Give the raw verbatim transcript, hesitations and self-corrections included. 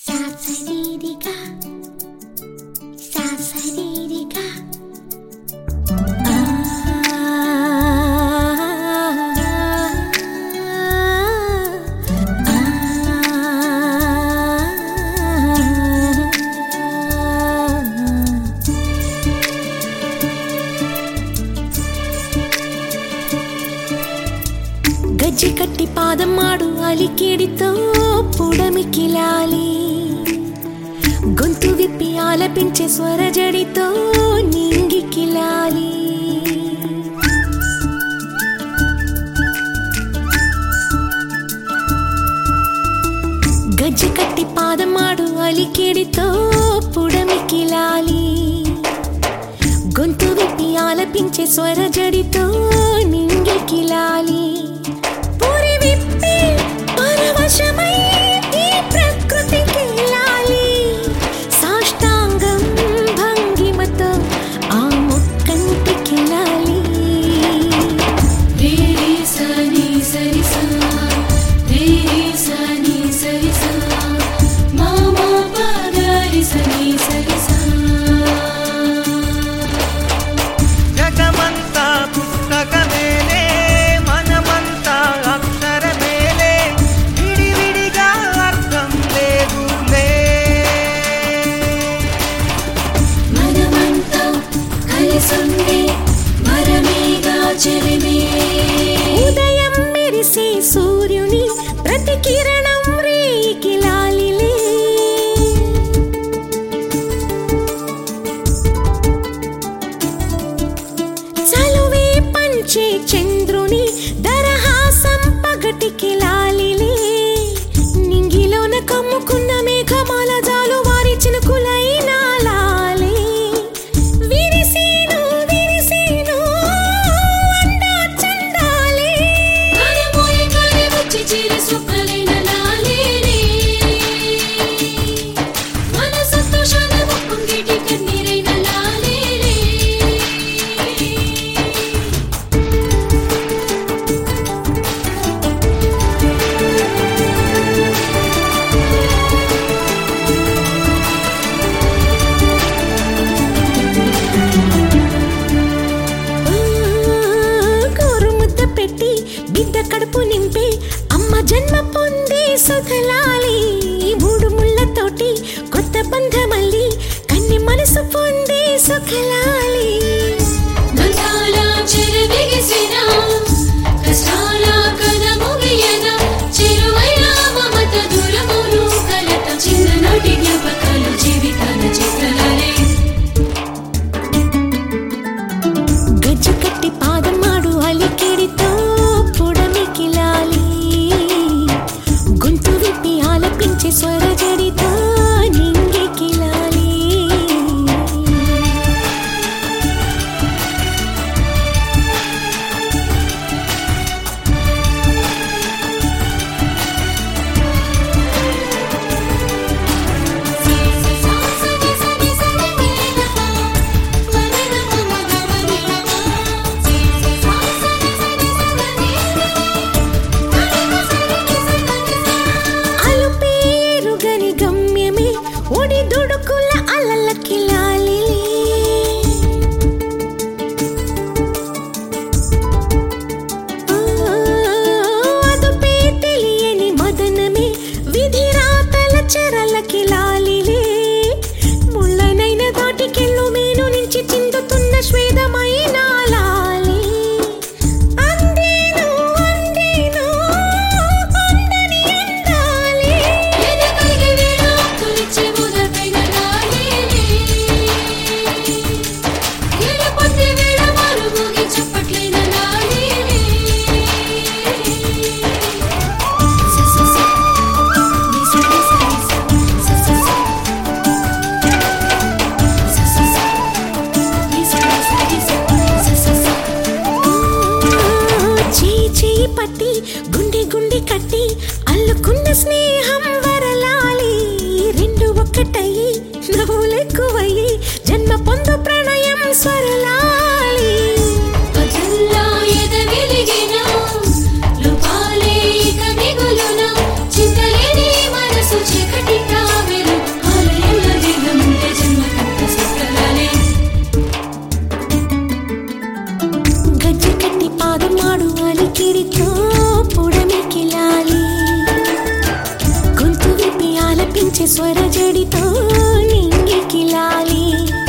Sasaririka, sasaririka. గజ్జి కట్టి పాదమాడు అలికేడితో పుడమికిలాలి గొంతు విప్పి ఆలపించే స్వరజడితో నింగికిలాలి గజ్జి కట్టి పాదమాడు అలికేడితో పుడమికిలాలి గొంతు విప్పి ఆలపించే స్వరజడితో నింగికిలాలి ఉదయం మెరిసే సూర్యుని ప్రతి కిరణం రేకిలాలిలే చలువే పంచే చంద్రుని దరహాసం పగటికి లాలిలే నింగిలోన కమ్ముకున్న మేఘమాల జాలు వారి చినుకులై నాలాలే విరిసేను విరిసేను బిడ్డ కడుపు నింపే అమ్మ జన్మ పొందే సుఖలాలి మూడు ముళ్ళతోటి కొత్త బంధమల్లి కన్ని మనసు పొందే సుఖలాలి చిన్ననాటి జ్ఞాపకాలు జీవితాల చిత్రాలే గజ్జి కట్టి పాదమాడు అలికిడితో ఆలపించే స్వరజడితో నింగికిలాలి చెరలకి లాలిలే ముళ్ళనైన దాటికెళ్ళు మేను నుంచి చిందుతున్న శ్వేతమైన లాలి అందేను అందేను అందని అందాలి ఎదకైగే వేళ తులిచే ముదకైన లాలిలే ఎడపొద్దు వేళ మారుమోగి చప్పట్లైన లాలిలే పట్టి గుండె గుండె కట్టి అల్లుకున్న స్నేహం వరలాలి రెండు ఒక్కటయ్యి నవ్వులెక్కువయ్యి జన్మ పొందు ప్రణయం స్వరలాలి లోపాలే ఇక మిగులున చింతలేని మనసు చీకటిగా మరిపించే స్వరజడితో నింగికి లాలి